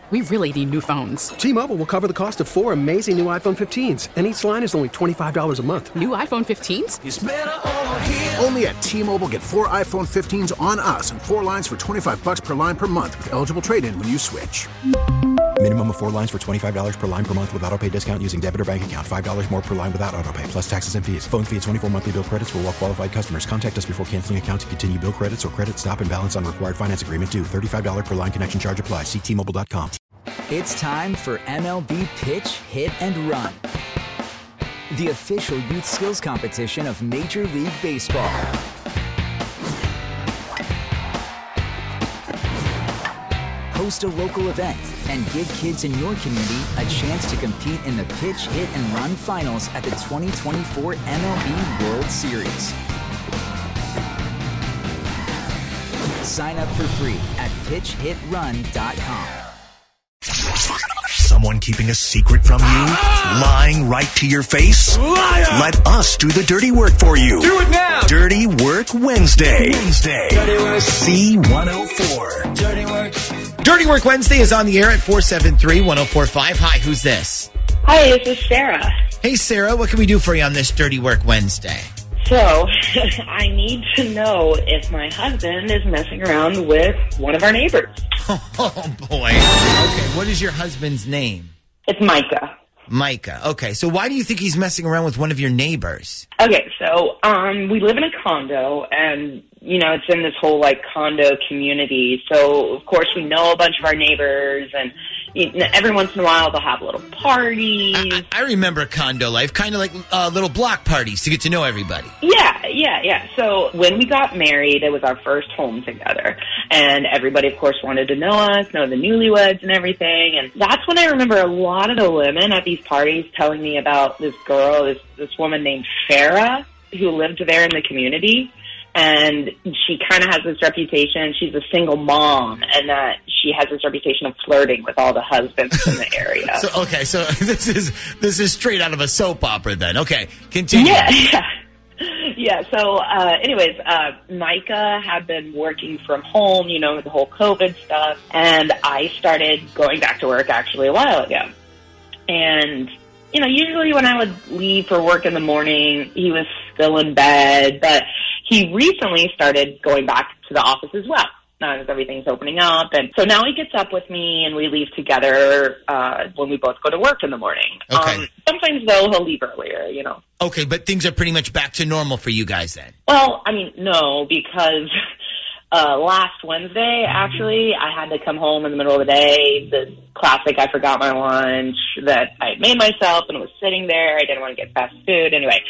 We really need new phones. T-Mobile will cover the cost of 4 amazing new iPhone 15s, and each line is only $25 a month. New iPhone 15s? It's better over here. Only at T-Mobile, get 4 iPhone 15s on us and 4 lines for $25 per line per month with eligible trade-in when you switch. Minimum of 4 lines for $25 per line per month with autopay discount using debit or bank account. $5 more per line without autopay, plus taxes and fees. Phone fee at 24 monthly bill credits for well-qualified customers. Contact us before canceling account to continue bill credits or credit stop and balance on required finance agreement due. $35 per line connection charge applies. See T-Mobile.com. It's time for MLB Pitch, Hit, and Run, the official youth skills competition of Major League Baseball. Host a local event and give kids in your community a chance to compete in the Pitch, Hit, and Run finals at the 2024 MLB World Series. Sign up for free at pitchhitrun.com. Someone keeping a secret from you? Lying right to your face? Liar! Let us do the dirty work for you. Do it now! Dirty Work Wednesday. Dirty Work. C104. Dirty Work. Dirty Work Wednesday is on the air at 473-1045. Hi, who's this? Hi, this is Sarah. Hey, Sarah, what can we do for you on this Dirty Work Wednesday? So, I need to know if my husband is messing around with one of our neighbors. Oh, boy. Okay, what is your husband's name? It's Micah. Micah. Okay, so why do you think he's messing around with one of your neighbors? Okay, so we live in a condo, and, you know, it's in this whole, like, condo community. So, of course, we know a bunch of our neighbors, and every once in a while they'll have little parties. I remember condo life, kind of like little block parties to get to know everybody. Yeah. So when we got married, it was our first home together. And everybody, of course, wanted to know us, know the newlyweds and everything. And that's when I remember a lot of the women at these parties telling me about this girl, this woman named Farah, who lived there in the community. And she kind of has this reputation. She's a single mom, and that she has this reputation of flirting with all the husbands in the area. So this is straight out of a soap opera then. Okay, continue. Yeah. So, anyways, Micah had been working from home, you know, with the whole COVID stuff, and I started going back to work actually a while ago. And, you know, usually when I would leave for work in the morning, he was still in bed, but he recently started going back to the office as well. Now as everything's opening up. And so now he gets up with me and we leave together when we both go to work in the morning. Okay. Sometimes, though, he'll leave earlier, you know. Okay, but things are pretty much back to normal for you guys then? Well, I mean, no, because last Wednesday, actually, I had to come home in the middle of the day. The classic, I forgot my lunch that I had made myself and it was sitting there. I didn't want to get fast food. Anyway,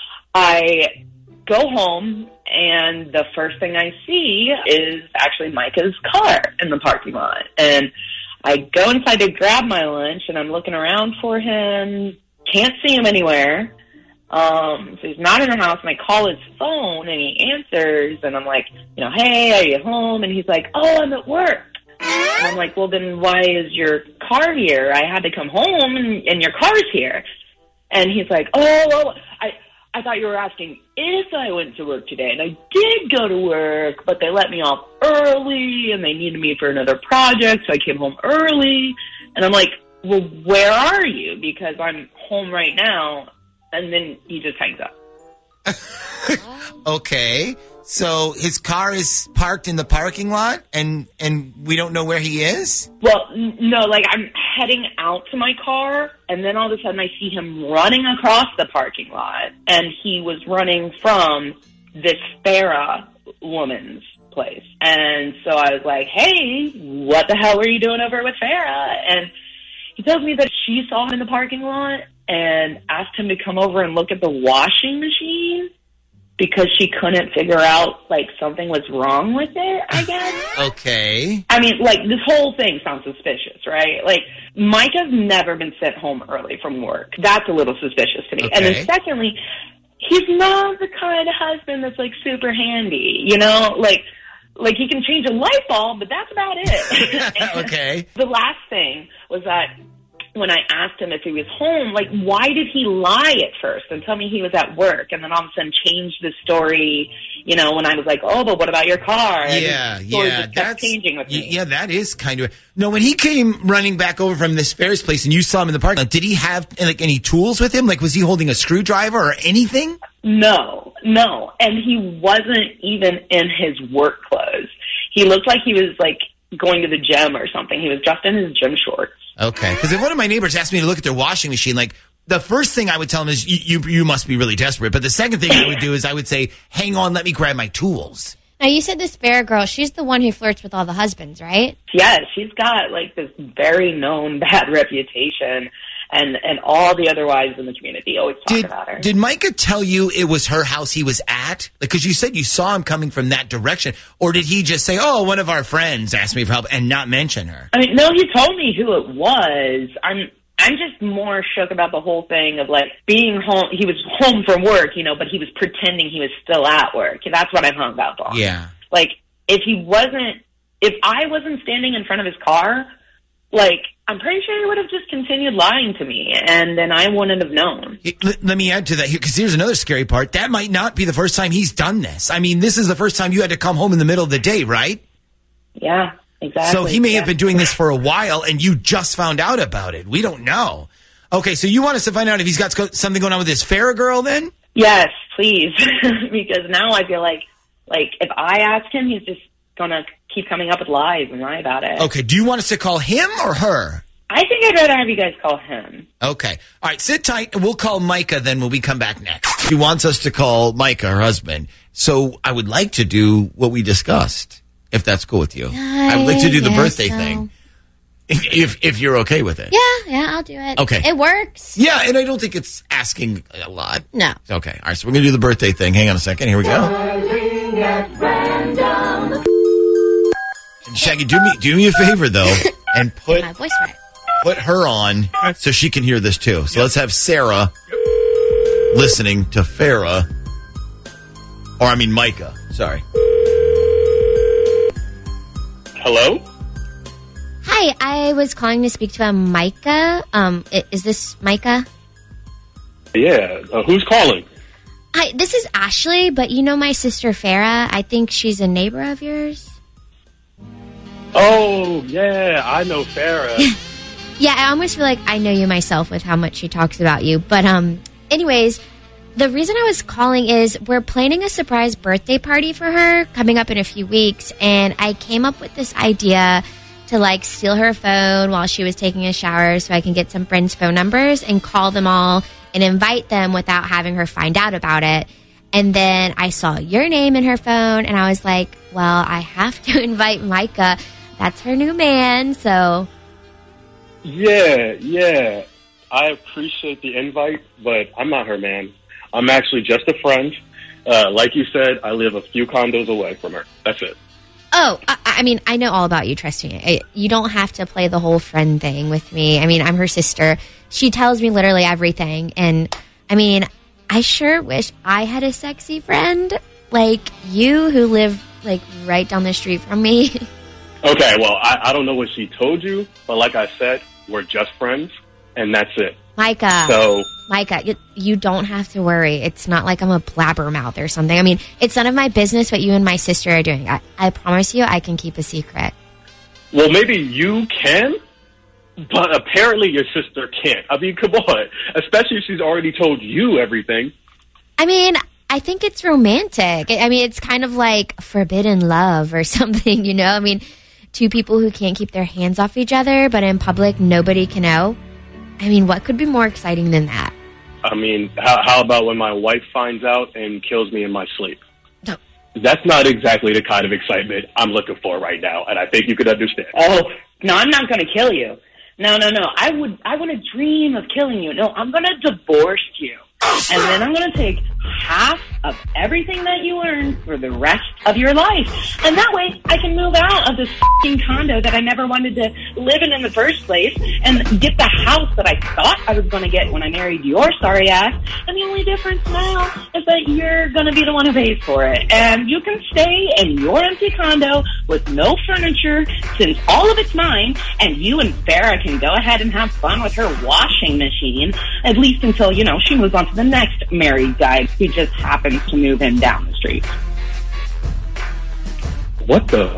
I go home, and the first thing I see is actually Micah's car in the parking lot. And I go inside to grab my lunch, and I'm looking around for him. Can't see him anywhere. So he's not in the house, and I call his phone, and he answers, and I'm like, you know, hey, are you home? And he's like, oh, I'm at work. And I'm like, well, then why is your car here? I had to come home, and your car's here. And he's like, oh, I thought you were asking if I went to work today, and I did go to work, but they let me off early, and they needed me for another project, so I came home early. And I'm like, well, where are you? Because I'm home right now. And then he just hangs up. Okay, so his car is parked in the parking lot, and we don't know where he is? Well, no, like I'm heading out to my car, and then all of a sudden I see him running across the parking lot, and he was running from this Farah woman's place. And so I was like, hey, what the hell were you doing over with Farah? And he tells me that she saw him in the parking lot and asked him to come over and look at the washing machine because she couldn't figure out, like, something was wrong with it, I guess. Okay. I mean, like, this whole thing sounds suspicious, right? Like, Micah's never been sent home early from work. That's a little suspicious to me. Okay. And then secondly, he's not the kind of husband that's, like, super handy, you know? Like he can change a light bulb, but that's about it. Okay. The last thing was that when I asked him if he was home, like, why did he lie at first and tell me he was at work, and then all of a sudden change the story, you know, when I was like, oh, but what about your car? And his story just kept changing with me. Yeah, that is kind of... No, when he came running back over from this Ferris place and you saw him in the parking lot, did he have, like, any tools with him? Like, was he holding a screwdriver or anything? No. And he wasn't even in his work clothes. He looked like he was, like, going to the gym or something. He was dressed in his gym shorts. Okay. Because if one of my neighbors asked me to look at their washing machine, like, the first thing I would tell him is, you must be really desperate. But the second thing I would do is I would say, hang on, let me grab my tools. Now, you said this Farrah girl, she's the one who flirts with all the husbands, right? Yeah, she's got, like, this very known bad reputation. And all the other wives in the community always talk about her. Did Micah tell you it was her house he was at? Because you said you saw him coming from that direction. Or did he just say, oh, one of our friends asked me for help and not mention her? I mean, no, he told me who it was. I'm just more shook about the whole thing of, like, being home. He was home from work, you know, but he was pretending he was still at work. That's what I'm hung up on. Yeah. Like, if I wasn't standing in front of his car, like, I'm pretty sure he would have just continued lying to me, and then I wouldn't have known. Let me add to that here, because here's another scary part. That might not be the first time he's done this. I mean, this is the first time you had to come home in the middle of the day, right? Yeah, exactly. So he may have been doing this for a while, and you just found out about it. We don't know. Okay, so you want us to find out if he's got something going on with this Farrah girl, then? Yes, please, because now I feel like if I ask him, he's just going to keep coming up with lies and lie about it. Okay, do you want us to call him or her? I think I'd rather have you guys call him. Okay. All right, sit tight, and we'll call Micah then when we come back next. He wants us to call Micah, her husband. So I would like to do what we discussed, if that's cool with you. I would like to do the birthday thing, if you're okay with it. Yeah, I'll do it. Okay. It works. Yeah, and I don't think it's asking a lot. No. Okay. All right, so we're going to do the birthday thing. Hang on a second. Here we go. And Shaggy, do me a favor, though, and put my voice right. Put her on so she can hear this, too. So let's have Sarah listening to Farrah. Or, I mean, Micah. Sorry. Hello? Hi, I was calling to speak to Micah. Is this Micah? Yeah. Who's calling? Hi, this is Ashley, but you know my sister Farrah. I think she's a neighbor of yours. Oh, yeah, I know Farrah. Yeah, I almost feel like I know you myself with how much she talks about you. But anyways, the reason I was calling is we're planning a surprise birthday party for her coming up in a few weeks. And I came up with this idea to, like, steal her phone while she was taking a shower so I can get some friends' phone numbers and call them all and invite them without having her find out about it. And then I saw your name in her phone, and I was like, well, I have to invite Micah. That's her new man, so... Yeah. I appreciate the invite, but I'm not her man. I'm actually just a friend. Like you said, I live a few condos away from her. That's it. Oh, I mean, I know all about you, trust me. You don't have to play the whole friend thing with me. I mean, I'm her sister. She tells me literally everything. And, I mean, I sure wish I had a sexy friend like you who live, like, right down the street from me. Okay, well, I don't know what she told you, but like I said, we're just friends, and that's it. Micah, you don't have to worry. It's not like I'm a blabbermouth or something. I mean, it's none of my business what you and my sister are doing. I promise you I can keep a secret. Well, maybe you can, but apparently your sister can't. I mean, come on. Especially if she's already told you everything. I mean, I think it's romantic. I mean, it's kind of like forbidden love or something, you know? I mean, two people who can't keep their hands off each other, but in public nobody can know. I mean, what could be more exciting than that? I mean, how about when my wife finds out and kills me in my sleep? No. That's not exactly the kind of excitement I'm looking for right now, and I think you could understand. Oh, no, I'm not going to kill you. No. I wouldn't dream of killing you. No, I'm going to divorce you. And then I'm going to take half of everything that you earn for the rest of your life. And that way I can move out of this f***ing condo that I never wanted to live in the first place and get the house that I thought I was going to get when I married your sorry ass. And the only difference now is that you're going to be the one who pays for it. And you can stay in your empty condo with no furniture since all of it's mine, and you and Farrah can go ahead and have fun with her washing machine, at least until, you know, she moves on to the next married guy who just happens to move in down the street. What the?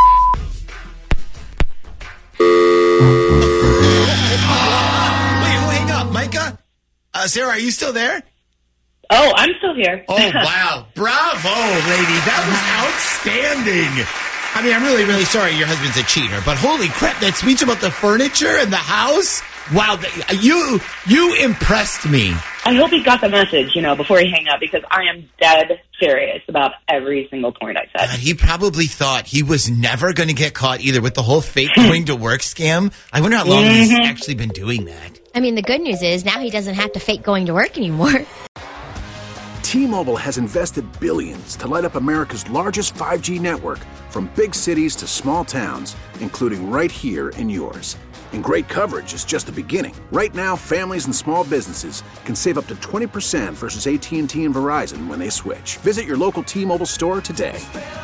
Wait, hang up, Micah. Sarah, are you still there? Oh, I'm still here. Oh, wow. Bravo, lady. That was outstanding. I mean, I'm really, really sorry your husband's a cheater, but holy crap, that speech about the furniture and the house. Wow, you impressed me. I hope he got the message, you know, before he hang up, because I am dead serious about every single point I said. God, he probably thought he was never going to get caught either with the whole fake going to work scam. I wonder how long he's actually been doing that. I mean, the good news is now he doesn't have to fake going to work anymore. T-Mobile has invested billions to light up America's largest 5G network, from big cities to small towns, including right here in yours. And great coverage is just the beginning. Right now, families and small businesses can save up to 20% versus AT&T and Verizon when they switch. Visit your local T-Mobile store today.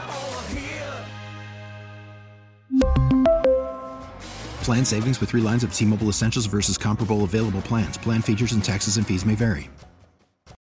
Plan savings with 3 lines of T-Mobile Essentials versus comparable available plans. Plan features and taxes and fees may vary.